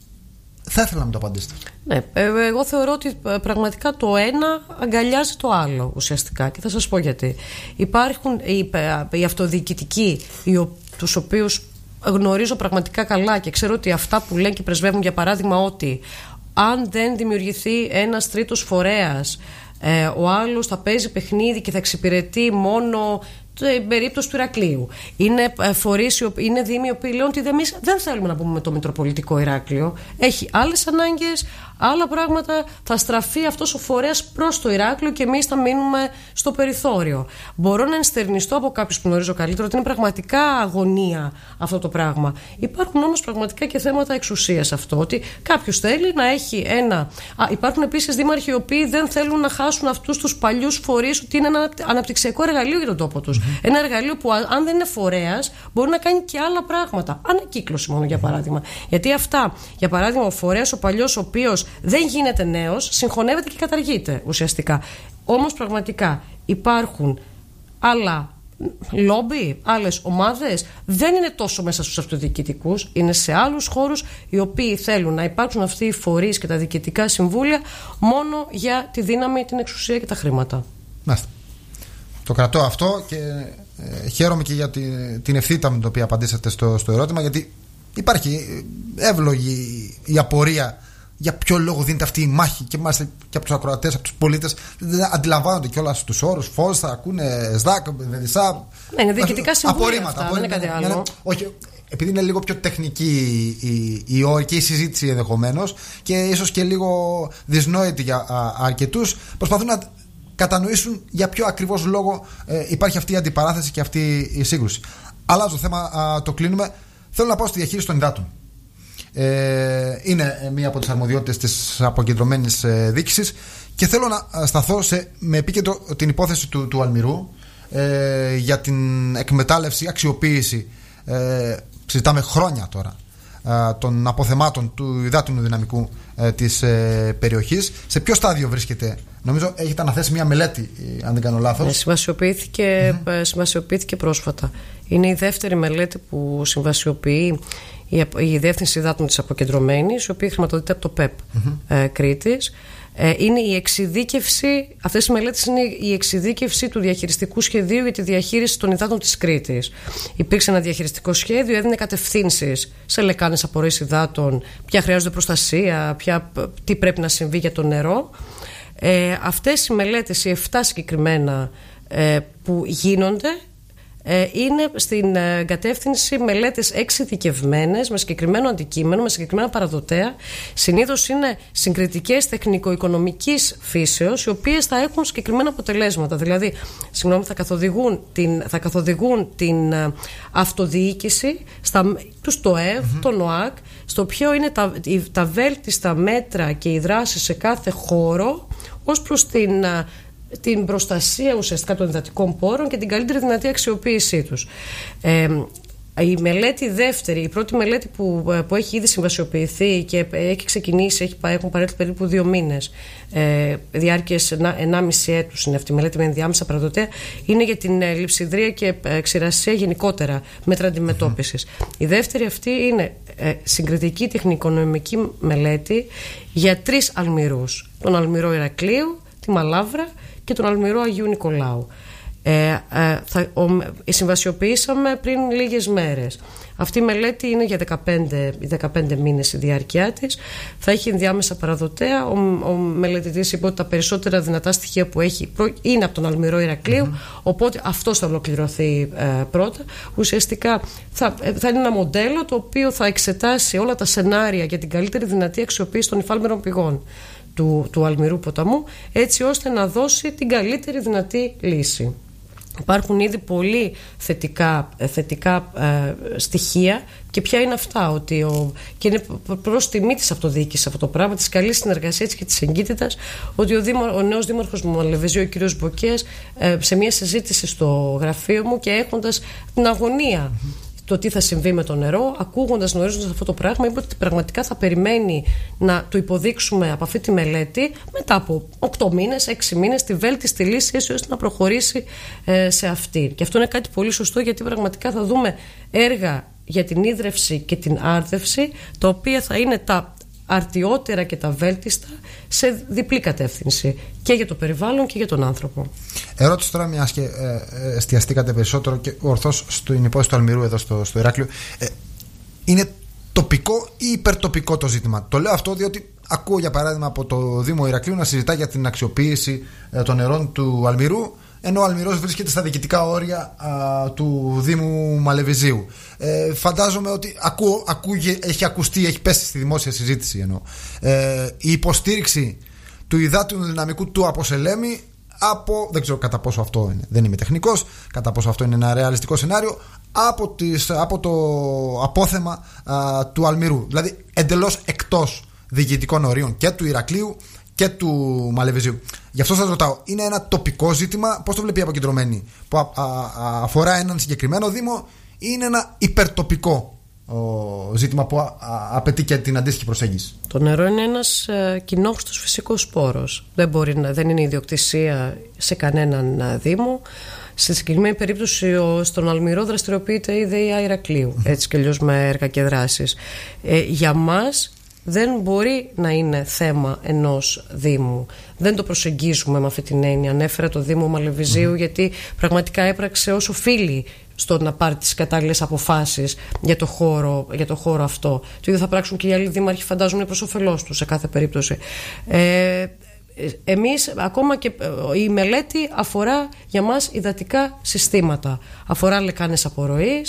Θα ήθελα να μου το απαντήσετε. Ναι, εγώ θεωρώ ότι πραγματικά το ένα αγκαλιάζει το άλλο ουσιαστικά, και θα σας πω γιατί. Υπάρχουν οι, οι αυτοδιοικητικοί, οι, τους οποίους γνωρίζω πραγματικά καλά και ξέρω ότι αυτά που λένε και πρεσβεύουν, για παράδειγμα, ότι αν δεν δημιουργηθεί ένας τρίτος φορέας, ε, ο άλλος θα παίζει παιχνίδι και θα εξυπηρετεί μόνο την περίπτωση του Ηρακλείου. Είναι φορείς, είναι δήμοι οι οποίοι λένε ότι εμείς δεν θέλουμε να πούμε με το Μητροπολιτικό Ηράκλειο. Έχει άλλες ανάγκες, άλλα πράγματα. Θα στραφεί αυτός ο φορέας προς το Ηράκλειο και εμείς θα μείνουμε στο περιθώριο. Μπορώ να ενστερνιστώ από κάποιους που γνωρίζω καλύτερα ότι είναι πραγματικά αγωνία αυτό το πράγμα. Υπάρχουν όμως πραγματικά και θέματα εξουσίας αυτό. Ότι κάποιος θέλει να έχει ένα. Α, υπάρχουν επίσης δήμαρχοι οι οποίοι δεν θέλουν να χάσουν αυτούς τους παλιούς φορείς, ότι είναι ένα αναπτυξιακό εργαλείο για τον τόπο τους. Mm-hmm. Ένα εργαλείο που, αν δεν είναι φορέας, μπορεί να κάνει και άλλα πράγματα. Ανακύκλωση μόνο, για παράδειγμα. Γιατί αυτά, για παράδειγμα, ο φορέας ο παλιός, ο οποίος δεν γίνεται νέος, συγχωνεύεται και καταργείται ουσιαστικά. Όμως πραγματικά υπάρχουν άλλα λόμπι, άλλες ομάδες, δεν είναι τόσο μέσα στους αυτοδιοικητικούς, είναι σε άλλους χώρους, οι οποίοι θέλουν να υπάρξουν αυτοί οι φορείς και τα διοικητικά συμβούλια μόνο για τη δύναμη, την εξουσία και τα χρήματα. Μάλιστα. Το κρατώ αυτό και ε, χαίρομαι και για την, την ευθύτητα με την οποία απαντήσατε στο, στο ερώτημα, γιατί υπάρχει εύλογη η απορία για ποιο λόγο δίνεται αυτή η μάχη, και μάλιστα και από τους ακροατές, από τους πολίτες. Δεν αντιλαμβάνονται κιόλας τους όρους, φως, θα ακούνε ΣΔΑΚ, ΔΕΔΙΣΑ. Ναι, είναι διοικητικά συμβούλια. Απορρίμματα. Αυτά, δεν είναι κάτι άλλο. Ναι, όχι, επειδή είναι λίγο πιο τεχνική η, η όρη και η συζήτηση ενδεχομένως και ίσως και λίγο δυσνόητη για α, αρκετούς, προσπαθούν να κατανοήσουν για ποιο ακριβώς λόγο ε, υπάρχει αυτή η αντιπαράθεση και αυτή η σύγκρουση. Αλλάζω το θέμα, α, το κλείνουμε. Θέλω να πάω στη διαχείριση των υδάτων. Ε, είναι μία από τις αρμοδιότητες της αποκεντρωμένης ε, διοίκησης και θέλω να σταθώ σε, με επίκεντρο την υπόθεση του, του Αλμυρού ε, για την εκμετάλλευση, αξιοποίηση, ε, συζητάμε χρόνια τώρα, ε, των αποθεμάτων του υδάτινου δυναμικού ε, της ε, περιοχής. Σε ποιο στάδιο βρίσκεται? Νομίζω έχετε αναθέσει μια μελέτη, αν δεν κάνω λάθος. Ναι, συμβασιοποιήθηκε, mm-hmm. συμβασιοποιήθηκε πρόσφατα. Είναι η δεύτερη μελέτη που συμβασιοποιεί η, η Διεύθυνση Υδάτων της Αποκεντρωμένης, η οποία χρηματοδοτείται από το ΠΕΠ mm-hmm. ε, Κρήτης. Ε, είναι η εξειδίκευση, αυτές οι μελέτες είναι η εξειδίκευση του διαχειριστικού σχεδίου για τη διαχείριση των υδάτων της Κρήτης. Υπήρξε ένα διαχειριστικό σχέδιο, έδινε κατευθύνσεις σε λεκάνες απορροής υδάτων, ποια χρειάζονται προστασία, ποια, τι πρέπει να συμβεί για το νερό. Ε, αυτές οι μελέτες, οι εφτά συγκεκριμένα ε, που γίνονται, ε, είναι στην ε, κατεύθυνση μελέτες εξειδικευμένες, με συγκεκριμένο αντικείμενο, με συγκεκριμένα παραδοτέα. Συνήθως είναι συγκριτικές τεχνικο-οικονομικής φύσεως, οι οποίες θα έχουν συγκεκριμένα αποτελέσματα. Δηλαδή, συγγνώμη, θα καθοδηγούν την, θα καθοδηγούν την ε, αυτοδιοίκηση, στα, τους ΤΟΕΒ, mm-hmm. τον ΟΑΚ, στο ποιο είναι τα, τα βέλτιστα μέτρα και οι δράσεις σε κάθε χώρο ως προς την, την προστασία ουσιαστικά των υδατικών πόρων και την καλύτερη δυνατή αξιοποίησή τους. Ε, η μελέτη δεύτερη, η πρώτη μελέτη που, που έχει ήδη συμβασιοποιηθεί και έχει ξεκινήσει, έχει, έχουν παρέλθει περίπου δύο μήνες, ε, διάρκειες ενάμιση έτους είναι αυτή η μελέτη με ενδιάμεσα παραδοτέα, είναι για την ε, λειψιδρία και ε, ξηρασία γενικότερα, μέτρα αντιμετώπισης. Mm-hmm. Η δεύτερη αυτή είναι ε, συγκριτική τεχνικονομική μελέτη για τρεις αλμυρούς. Τον Αλμυρό Ηρακλείου, τη Μαλάβρα και τον Αλμυρό Αγίου Νικολάου. Ε, ε, θα, ο, συμβασιοποιήσαμε πριν λίγες μέρες. Αυτή η μελέτη είναι για δεκαπέντε, δεκαπέντε μήνες η διάρκεια της. Θα έχει ενδιάμεσα παραδοτέα. Ο, ο μελετητής είπε ότι τα περισσότερα δυνατά στοιχεία που έχει είναι από τον Αλμυρό Ηρακλείου, mm-hmm. οπότε αυτός θα ολοκληρωθεί ε, πρώτα. Ουσιαστικά θα, θα είναι ένα μοντέλο το οποίο θα εξετάσει όλα τα σενάρια για την καλύτερη δυνατή αξιοποίηση των υφάλμερων πηγών του, του Αλμυρού ποταμού, έτσι ώστε να δώσει την καλύτερη δυνατή λύση. Υπάρχουν ήδη πολύ θετικά, θετικά ε, στοιχεία και ποια είναι αυτά, ότι ο, και είναι προς τιμή της αυτοδιοίκησης αυτό το πράγμα, της καλής συνεργασίας και της εγκύτητας, ότι ο, Δήμο, ο νέος δήμαρχος μου Μαλεβιζίου, ο κ. Μποκέας, ε, σε μια συζήτηση στο γραφείο μου και έχοντας την αγωνία mm-hmm. το τι θα συμβεί με το νερό, ακούγοντας, γνωρίζοντας αυτό το πράγμα, είπε ότι πραγματικά θα περιμένει να το υποδείξουμε από αυτή τη μελέτη μετά από οκτώ μήνες, έξι μήνες, τη βέλτιστη λύση, έτσι ώστε να προχωρήσει ε, σε αυτή. Και αυτό είναι κάτι πολύ σωστό, γιατί πραγματικά θα δούμε έργα για την ίδρυυση και την άρδευση, τα οποία θα είναι τα αρτιότερα και τα βέλτιστα σε διπλή κατεύθυνση, και για το περιβάλλον και για τον άνθρωπο. Ερώτηση τώρα, μιας και ε, ε, εστιαστήκατε περισσότερο και ορθώς στην υπόθεση του Αλμυρού εδώ στο, στο Ηράκλειο, ε, είναι τοπικό ή υπερτοπικό το ζήτημα? Το λέω αυτό διότι ακούω για παράδειγμα από το Δήμο Ηρακλείου να συζητά για την αξιοποίηση ε, των νερών του Αλμυρού, ενώ ο Αλμυρός βρίσκεται στα διοικητικά όρια α, του Δήμου Μαλεβιζίου. Ε, φαντάζομαι ότι ακούω, ακούγε, έχει ακουστεί, έχει πέσει στη δημόσια συζήτηση εννοώ, ε, η υποστήριξη του υδάτινου δυναμικού του από Σελέμη, από, δεν ξέρω κατά πόσο αυτό είναι, δεν είμαι τεχνικός, κατά πόσο αυτό είναι ένα ρεαλιστικό σενάριο, από, τις, από το απόθεμα α, του Αλμυρού. Δηλαδή εντελώς εκτός διοικητικών ορίων και του Ηρακλείου και του Μαλεβιζίου. Γι' αυτό σας ρωτάω, είναι ένα τοπικό ζήτημα? Πώς το βλέπει η αποκεντρωμένη, που α, α, α, αφορά έναν συγκεκριμένο δήμο, ή είναι ένα υπερτοπικό ο, ζήτημα που α, α, απαιτεί και την αντίστοιχη προσέγγιση? Το νερό είναι ένας ε, κοινόχρηστος φυσικός πόρος. Δεν, μπορεί να, δεν είναι ιδιοκτησία σε κανέναν ε, δήμο. Στη συγκεκριμένη περίπτωση ο, στον Αλμυρό δραστηριοποιείται η ΔΕΙΑ Ηρακλείου, έτσι κι αλλιώς με έργα και δράσεις. Ε, για μας δεν μπορεί να είναι θέμα ενός Δήμου. Δεν το προσεγγίζουμε με αυτή την έννοια. Ανέφερα το Δήμο Μαλεβιζίου mm. γιατί πραγματικά έπραξε όσο οφείλει στο να πάρει τις κατάλληλες αποφάσεις για το χώρο, για το χώρο αυτό. Το ίδιο θα πράξουν και οι άλλοι δήμαρχοι, φαντάζομαι, προς όφελός τους σε κάθε περίπτωση. Ε, εμείς, ακόμα και η μελέτη αφορά για μας υδατικά συστήματα. Αφορά λεκάνες απορροής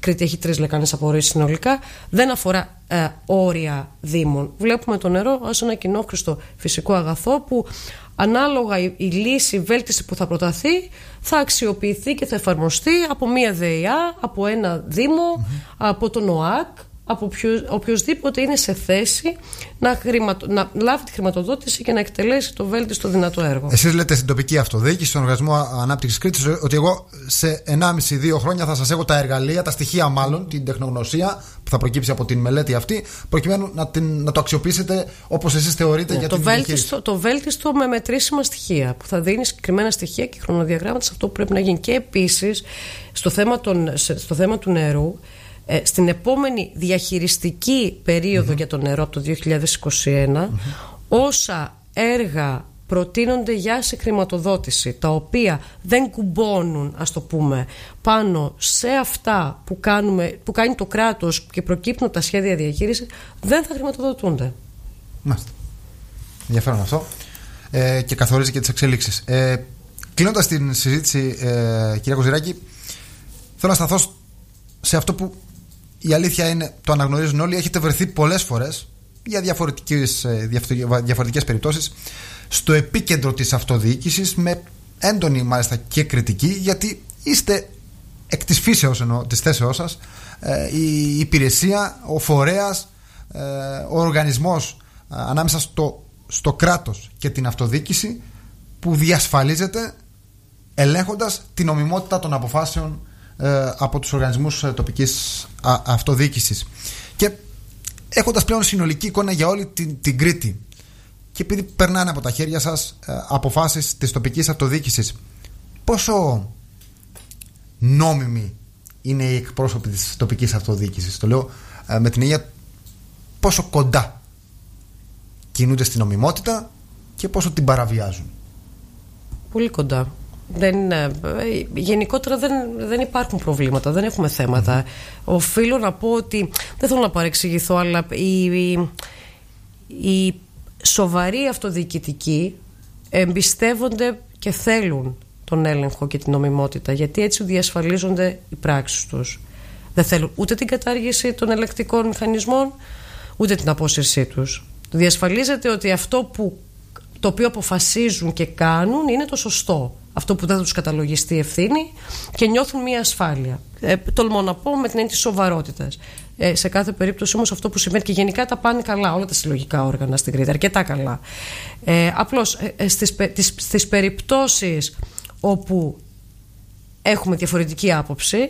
Κρήτη έχει τρεις λεκάνες απορρόησης συνολικά. Δεν αφορά ε, όρια δήμων. Βλέπουμε το νερό ως ένα κοινόχρηστο φυσικό αγαθό που ανάλογα η, η λύση, η βέλτιση που θα προταθεί θα αξιοποιηθεί και θα εφαρμοστεί από μία ΔΕΙΑ, από ένα δήμο, mm-hmm. από τον ΟΑΚ, από ποιο, οποιοσδήποτε είναι σε θέση να, χρηματο, να λάβει τη χρηματοδότηση και να εκτελέσει το βέλτιστο δυνατό έργο. Εσείς λέτε στην τοπική αυτοδιοίκηση, στον Οργανισμό Ανάπτυξης Κρήτης, ότι εγώ σε ενάμιση με δύο χρόνια θα σας έχω τα εργαλεία, τα στοιχεία μάλλον, την τεχνογνωσία που θα προκύψει από την μελέτη αυτή, προκειμένου να, την, να το αξιοποιήσετε όπως εσείς θεωρείτε, ναι, για το την βέλτιστο, το βέλτιστο με μετρήσιμα στοιχεία που θα δίνει συγκεκριμένα στοιχεία και χρονοδιαγράμματα σε αυτό που πρέπει να γίνει. Και επίσης στο θέμα, των, στο θέμα του νερού, στην επόμενη διαχειριστική περίοδο mm-hmm. για το νερό από το δύο χιλιάδες είκοσι ένα, mm-hmm. όσα έργα προτείνονται για συγχρηματοδότηση, τα οποία δεν κουμπώνουν, ας το πούμε, πάνω σε αυτά που, κάνουμε, που κάνει το κράτος και προκύπτουν από τα σχέδια διαχείρισης, δεν θα χρηματοδοτούνται. Μάλιστα. Ενδιαφέρον αυτό, ε, και καθορίζει και τις εξελίξεις. Ε, κλείνοντας την συζήτηση, ε, κυρία Κοζηράκη, θέλω να σταθώ σε αυτό που η αλήθεια είναι, το αναγνωρίζουν όλοι, έχετε βρεθεί πολλές φορές για διαφορετικές, διαφορετικές περιπτώσεις στο επίκεντρο της αυτοδιοίκησης, με έντονη μάλιστα και κριτική, γιατί είστε εκ της φύσεως, εννοώ, της θέσεώς σας, η υπηρεσία, ο φορέας, ο οργανισμός ανάμεσα στο, στο κράτος και την αυτοδιοίκηση που διασφαλίζεται ελέγχοντας την νομιμότητα των αποφάσεων από τους οργανισμούς τοπικής αυτοδιοίκησης. Και έχοντας πλέον συνολική εικόνα για όλη την, την Κρήτη, και επειδή περνάνε από τα χέρια σας αποφάσεις της τοπικής αυτοδιοίκησης, πόσο νόμιμοι είναι οι εκπρόσωποι της τοπικής αυτοδιοίκησης? Το λέω με την έννοια πόσο κοντά κινούνται στην νομιμότητα και πόσο την παραβιάζουν. Πολύ κοντά. Δεν, γενικότερα δεν, δεν υπάρχουν προβλήματα, δεν έχουμε θέματα. Mm-hmm. Οφείλω να πω ότι, δεν θέλω να παρεξηγηθώ, αλλά οι, οι, οι σοβαροί αυτοδιοικητικοί εμπιστεύονται και θέλουν τον έλεγχο και την νομιμότητα, γιατί έτσι διασφαλίζονται οι πράξεις τους. Δεν θέλουν ούτε την κατάργηση των ελεκτικών μηχανισμών, ούτε την απόσυρσή τους. Διασφαλίζεται ότι αυτό που, το οποίο αποφασίζουν και κάνουν είναι το σωστό. Αυτό που δεν θα τους καταλογιστεί ευθύνη, και νιώθουν μια ασφάλεια. Ε, τολμώ να πω με την έννοια της σοβαρότητας. Ε, σε κάθε περίπτωση όμως αυτό που συμβαίνει, και γενικά τα πάνε καλά όλα τα συλλογικά όργανα στην Κρήτη, αρκετά καλά. Ε, απλώς ε, στις, τις, στις περιπτώσεις όπου έχουμε διαφορετική άποψη,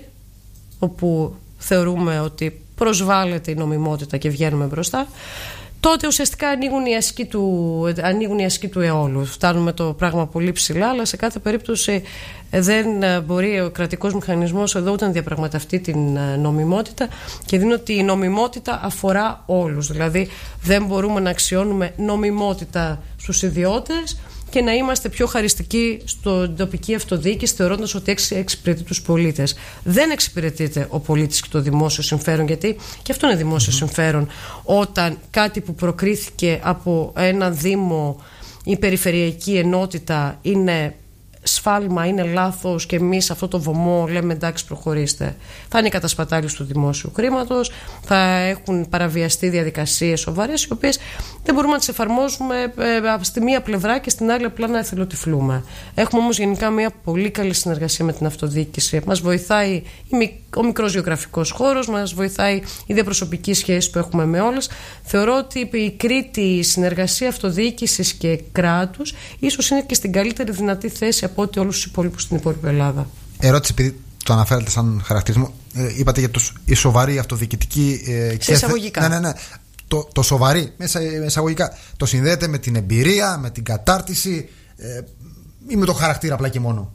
όπου θεωρούμε ότι προσβάλλεται η νομιμότητα και βγαίνουμε μπροστά, τότε ουσιαστικά ανοίγουν οι ασκοί του, ανοίγουν οι ασκοί του αιώλου. Φτάνουμε το πράγμα πολύ ψηλά, αλλά σε κάθε περίπτωση δεν μπορεί ο κρατικός μηχανισμός εδώ ούτε να διαπραγματευτεί την νομιμότητα, και δίνω ότι η νομιμότητα αφορά όλους. Δηλαδή δεν μπορούμε να αξιώνουμε νομιμότητα στους ιδιώτες και να είμαστε πιο χαριστικοί στην τοπική αυτοδιοίκηση, θεωρώντας ότι εξυπηρετεί τους πολίτες. Δεν εξυπηρετείται ο πολίτης και το δημόσιο συμφέρον, γιατί και αυτό είναι δημόσιο mm-hmm. συμφέρον, όταν κάτι που προκρίθηκε από ένα δήμο ή περιφερειακή ενότητα είναι σφάλμα, είναι λάθος, και εμείς αυτό το βωμό λέμε εντάξει, προχωρήστε. Θα είναι η κατασπατάληση του δημόσιου χρήματος, θα έχουν παραβιαστεί διαδικασίες σοβαρές, οι οποίες δεν μπορούμε να τις εφαρμόζουμε ε, στη μία πλευρά και στην άλλη απλά να εθελοτυφλούμε. Έχουμε όμως γενικά μια πολύ καλή συνεργασία με την αυτοδιοίκηση. Μας βοηθάει ο μικρός γεωγραφικός χώρος, μας βοηθάει η διαπροσωπική σχέση που έχουμε με όλες. Θεωρώ ότι η Κρήτη, η συνεργασία αυτοδιοίκησης και κράτους, ίσως είναι και στην καλύτερη δυνατή θέση από ότι όλους τους υπόλοιπους στην υπόλοιπη Ελλάδα. Ερώτηση, επειδή το αναφέρατε σαν χαρακτηρισμό, ε, είπατε για τους, η σοβαρή αυτοδιοικητική. Ε, Σε εισαγωγικά. Ναι, ναι, ναι. Το, το σοβαρή, μέσα εισαγωγικά, το συνδέεται με την εμπειρία, με την κατάρτιση, ε, ή με το χαρακτήρα απλά και μόνο?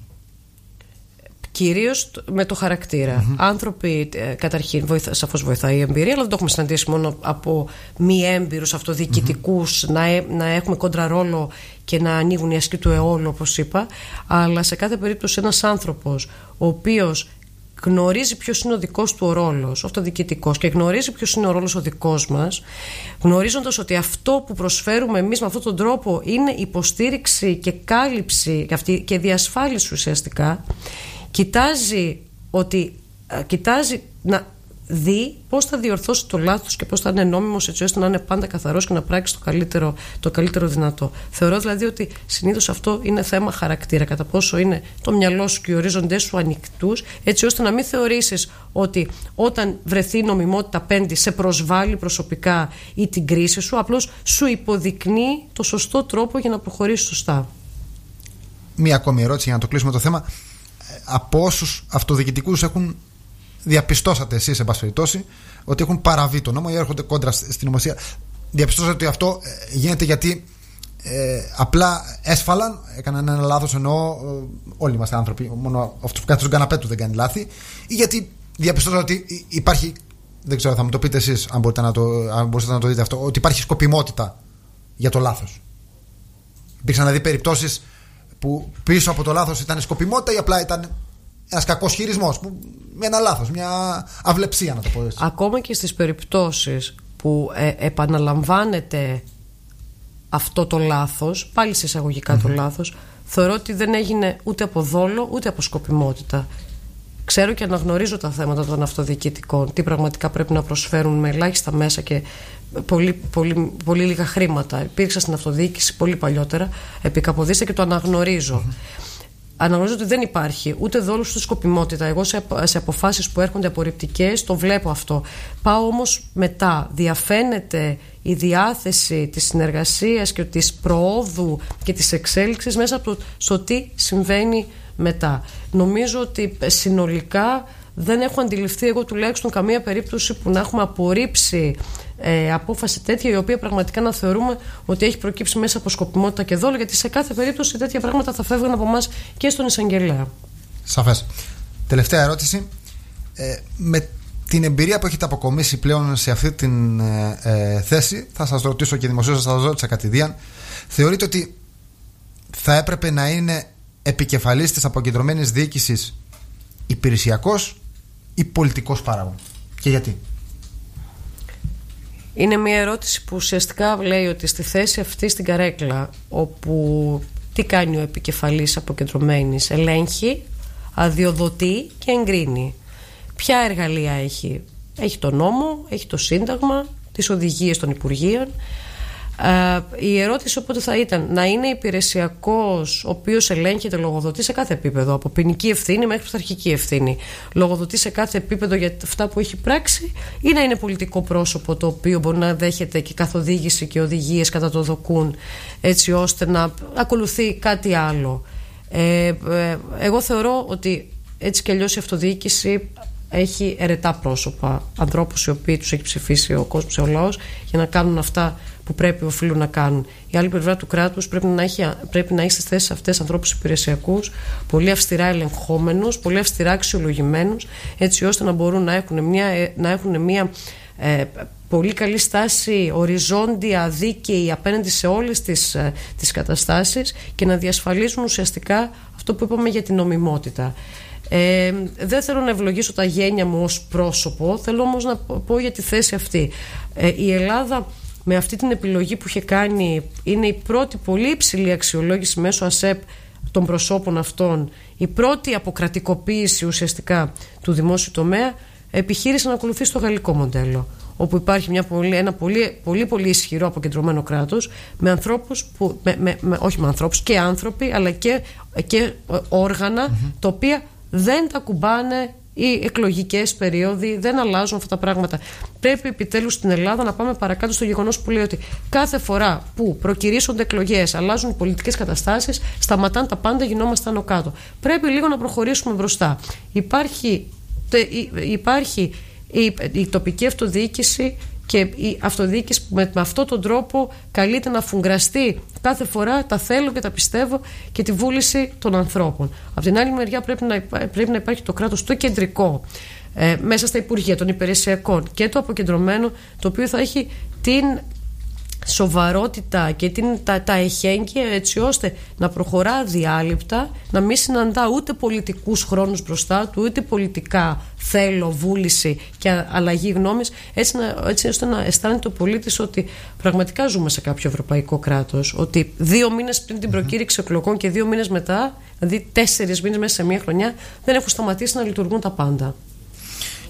Κυρίως με το χαρακτήρα. Mm-hmm. Άνθρωποι, ε, καταρχήν, βοηθά, σαφώς βοηθάει η εμπειρία, αλλά δεν το έχουμε συναντήσει μόνο από μη έμπειρους αυτοδιοικητικούς mm-hmm. να, να έχουμε κοντραρόλο και να ανοίγουν οι ασκοί του αιώλου, όπως είπα. Αλλά σε κάθε περίπτωση ένας άνθρωπος ο οποίος γνωρίζει ποιος είναι ο δικός του ο ρόλος, ο αυτοδιοικητικός, και γνωρίζει ποιος είναι ο ρόλος ο δικός μας, γνωρίζοντας ότι αυτό που προσφέρουμε εμείς με αυτόν τον τρόπο είναι υποστήριξη και κάλυψη και διασφάλιση ουσιαστικά, κοιτάζει ότι κοιτάζει να δει πώς θα διορθώσει το λάθος και πώς θα είναι νόμιμος, έτσι ώστε να είναι πάντα καθαρός και να πράξει το καλύτερο, το καλύτερο δυνατό. Θεωρώ δηλαδή ότι συνήθως αυτό είναι θέμα χαρακτήρα, κατά πόσο είναι το μυαλό σου και οι ορίζοντές σου ανοιχτούς, έτσι ώστε να μην θεωρήσεις ότι όταν βρεθεί νομιμότητα πέντη σε προσβάλλει προσωπικά ή την κρίση σου, απλώς σου υποδεικνύει το σωστό τρόπο για να προχωρήσεις σωστά. Μία ακόμη ερώτηση για να το κλείσουμε το θέμα. Από όσους αυτοδιοικητικούς έχουν διαπιστώσατε εσείς, εν πάση περιπτώσει, ότι έχουν παραβεί το νόμο ή έρχονται κόντρα στην νομοθεσία, διαπιστώσατε ότι αυτό γίνεται γιατί ε, απλά έσφαλαν, έκαναν ένα λάθος, εννοώ ε, όλοι είμαστε άνθρωποι, μόνο αυτός που κάθεται στον καναπέ του δεν κάνει λάθη, ή γιατί διαπιστώσατε ότι υπάρχει, δεν ξέρω, θα μου το πείτε εσείς αν μπορείτε να το, αν μπορείτε να το δείτε αυτό, ότι υπάρχει σκοπιμότητα για το λάθος. Υπήρξαν δηλαδή περιπτώσεις που πίσω από το λάθος ήταν σκοπιμότητα ή απλά ήταν ένας κακός χειρισμός, με ένα λάθος, μια αυλεψία, να το πω έτσι. Ακόμα και στις περιπτώσεις που ε, επαναλαμβάνεται αυτό το λάθος, πάλι σε εισαγωγικά mm-hmm. το λάθος, θεωρώ ότι δεν έγινε ούτε από δόλο ούτε από σκοπιμότητα. Ξέρω και αναγνωρίζω τα θέματα των αυτοδιοικητικών, τι πραγματικά πρέπει να προσφέρουν με ελάχιστα μέσα και πολύ, πολύ, πολύ λίγα χρήματα. Υπήρξα στην αυτοδιοίκηση πολύ παλιότερα, επικαποδίστε και το αναγνωρίζω. Mm-hmm. Αναγνωρίζω ότι δεν υπάρχει ούτε δόλος ούτε σκοπιμότητα. Εγώ σε, σε αποφάσεις που έρχονται απορριπτικές το βλέπω αυτό. Πάω όμως μετά. Διαφαίνεται η διάθεση της συνεργασίας και της προόδου και της εξέλιξης μέσα από το στο τι συμβαίνει μετά. Νομίζω ότι συνολικά δεν έχω αντιληφθεί εγώ τουλάχιστον καμία περίπτωση που να έχουμε απορρίψει ε, απόφαση τέτοια, η οποία πραγματικά να θεωρούμε ότι έχει προκύψει μέσα από σκοπιμότητα και δόλο, γιατί σε κάθε περίπτωση τέτοια πράγματα θα φεύγουν από εμάς και στον εισαγγελέα. Σαφές. Τελευταία ερώτηση. Ε, με την εμπειρία που έχετε αποκομίσει πλέον σε αυτή την ε, ε, θέση, θα σας ρωτήσω και δημοσίως θα σας ρώτησα κατηδίαν, θεωρείτε ότι θα έπρεπε να είναι επικεφαλής της αποκεντρωμένης διοίκησης υπηρεσιακός ή πολιτικός παράγων, και γιατί? Είναι μια ερώτηση που ουσιαστικά λέει ότι στη θέση αυτή στην καρέκλα, όπου τι κάνει ο επικεφαλής αποκεντρωμένης? Ελέγχει, αδειοδοτεί και εγκρίνει. Ποια εργαλεία έχει? Έχει το νόμο, έχει το σύνταγμα, τις οδηγίες των υπουργείων. Uh, η ερώτηση οπότε θα ήταν να είναι υπηρεσιακός, ο οποίος ελέγχεται, λογοδοτεί σε κάθε επίπεδο, από ποινική ευθύνη μέχρι πειθαρχική ευθύνη, λογοδοτεί σε κάθε επίπεδο για αυτά που έχει πράξει, ή να είναι πολιτικό πρόσωπο το οποίο μπορεί να δέχεται και καθοδήγηση και οδηγίες κατά το δοκούν, έτσι ώστε να ακολουθεί κάτι άλλο. ε, ε, Εγώ θεωρώ ότι έτσι κι αλλιώς η αυτοδιοίκηση έχει ερετά πρόσωπα, ανθρώπους οι οποίοι τους έχει ψηφίσει ο κόσμος, ο λαός, για να κάνουν αυτά που πρέπει, οφείλουν να κάνουν. Η άλλη πλευρά του κράτους πρέπει να έχει, πρέπει να έχει στις θέσεις αυτές ανθρώπους υπηρεσιακούς, πολύ αυστηρά ελεγχόμενους, πολύ αυστηρά αξιολογημένους, έτσι ώστε να μπορούν να έχουν μια, να έχουν μια ε, πολύ καλή στάση, οριζόντια, δίκαιη απέναντι σε όλες τις, ε, τις καταστάσεις και να διασφαλίζουν ουσιαστικά αυτό που είπαμε για την νομιμότητα. Ε, δεν θέλω να ευλογήσω τα γένια μου ως πρόσωπο, θέλω όμως να πω για τη θέση αυτή. Ε, η Ελλάδα με αυτή την επιλογή που είχε κάνει είναι η πρώτη πολύ υψηλή αξιολόγηση μέσω ΑΣΕΠ των προσώπων αυτών, η πρώτη αποκρατικοποίηση ουσιαστικά του δημόσιου τομέα. Επιχείρησε να ακολουθήσει το γαλλικό μοντέλο, όπου υπάρχει μια πολύ, ένα πολύ, πολύ, πολύ ισχυρό αποκεντρωμένο κράτος με ανθρώπους που, με, με, με, όχι με ανθρώπους και άνθρωποι, αλλά και, και όργανα mm-hmm. τα οποία δεν τα κουμπάνε οι εκλογικές περίοδοι, δεν αλλάζουν αυτά τα πράγματα. Πρέπει επιτέλους στην Ελλάδα να πάμε παρακάτω στο γεγονός που λέει ότι κάθε φορά που προκυρήσονται εκλογές, αλλάζουν οι πολιτικές καταστάσεις, σταματάνε τα πάντα, γινόμαστε άνω κάτω. Πρέπει λίγο να προχωρήσουμε μπροστά. Υπάρχει, υπάρχει η, η τοπική αυτοδιοίκηση και η αυτοδιοίκηση που με, με αυτόν τον τρόπο καλείται να αφουγκραστεί κάθε φορά τα θέλω και τα πιστεύω και τη βούληση των ανθρώπων. Από την άλλη μεριά πρέπει να, πρέπει να υπάρχει το κράτος το κεντρικό, ε, μέσα στα υπουργεία των υπηρεσιακών και το αποκεντρωμένο, το οποίο θα έχει την σοβαρότητα και την, τα, τα εχέγγυα, έτσι ώστε να προχωρά αδιάλειπτα, να μην συναντά ούτε πολιτικούς χρόνους μπροστά του, ούτε πολιτικά θέλω, βούληση και αλλαγή γνώμης, έτσι, να, έτσι ώστε να αισθάνεται ο πολίτης ότι πραγματικά ζούμε σε κάποιο ευρωπαϊκό κράτος, ότι δύο μήνες πριν την προκήρυξη εκλογών και δύο μήνες μετά, δηλαδή τέσσερις μήνες μέσα σε μία χρονιά, δεν έχουν σταματήσει να λειτουργούν τα πάντα.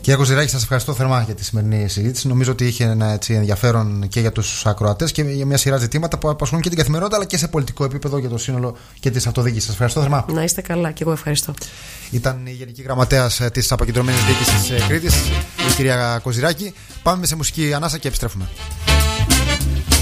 Κύριε Κοζηράκη, σας ευχαριστώ θερμά για τη σημερινή συζήτηση. Νομίζω ότι είχε ένα έτσι ενδιαφέρον και για τους ακροατές και για μια σειρά ζητήματα που απασχολούν και την καθημερινότητα, αλλά και σε πολιτικό επίπεδο για το σύνολο και της αυτοδιοίκησης. Σας ευχαριστώ θερμά. Να είστε καλά, και εγώ ευχαριστώ. Ήταν η Γενική Γραμματέας της Αποκεντρωμένης Διοίκησης Κρήτης, η κυρία Κοζηράκη. Πάμε σε μουσική ανάσα και επιστρέφουμε.